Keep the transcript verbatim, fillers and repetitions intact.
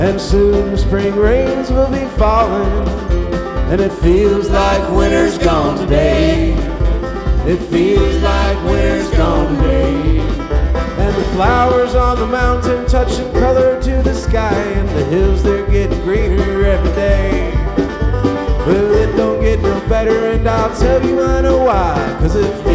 And soon the spring rains will be falling, and it feels like winter's gone today. It feels like winter's gone today. And the flowers on the mountain touching color to the sky, and the hills, they're getting greener every day. Well, it don't get no better, and I'll tell you I know why. 'Cause it